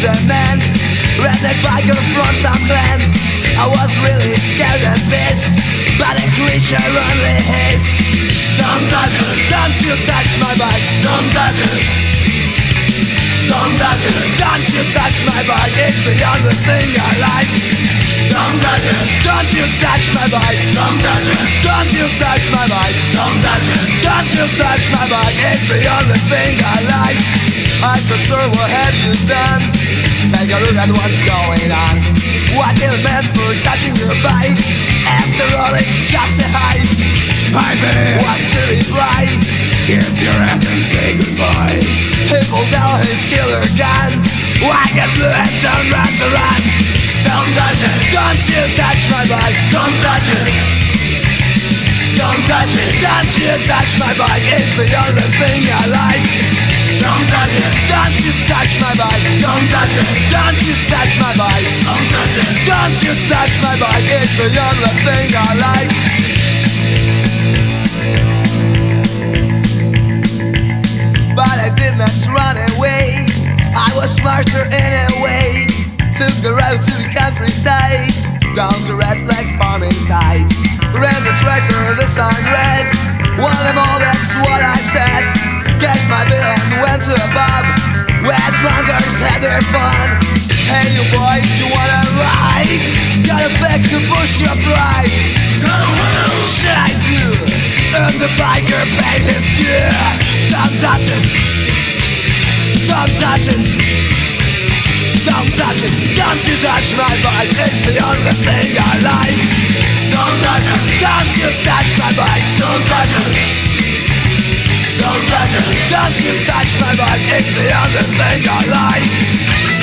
a man, redneck biker from some clan. I was really scared and pissed, but a creature only hissed. Don't touch it, don't you touch my bike. Don't touch it, don't touch it, don't you touch my bike. It's the only thing I like. Don't touch it, don't you touch my bike. Don't touch it, don't you touch my bike. Don't touch it, don't you touch my bike. It's the only thing I like. I said, sir, what have you done? Take a look at what's going on. What is meant for touching your bike? After all, it's just a hype. What's the reply? Kiss your ass and say goodbye. He pulled out his killer gun. Whack it blue and turn round to run. Don't touch it, don't you touch my bike. Don't touch it, don't touch it, don't you touch my bike. It's the only thing I like. Don't touch it, don't you touch my bike. Don't touch it, don't you touch my bike. Don't touch it, don't you touch my bike. It's the only thing I like. But I did not run away. I was smarter in a way. Took the road to the countryside, down to red flag farming sites. Ran the tractor, the sign read, one of them all, that's what I said. Cashed my bill and went to a pub where drunkards had their fun. Hey you boys, you wanna ride? Got a bag to push your pride. Should I do? And the biker paid his due. Don't touch it, don't touch it, don't touch it, don't you touch my bike. It's the only thing I like. Don't touch it, don't you touch my bike. Don't touch it, don't touch it, don't you touch my bike. It's the only thing I like.